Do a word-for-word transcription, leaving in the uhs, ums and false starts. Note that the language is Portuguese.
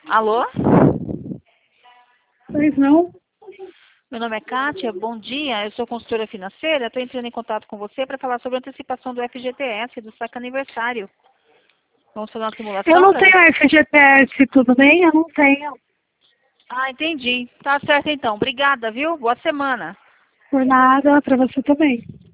Alô? Pois não? Meu nome é Kátia, bom dia, eu sou consultora financeira, estou entrando em contato com você para falar sobre a antecipação do F G T S, do saque aniversário. Vamos fazer uma Eu simulação? não Pra... tenho F G T S, tudo bem? Eu não tenho. Ah, entendi. Tá certo então. Obrigada, viu? Boa semana. Por nada, para você também.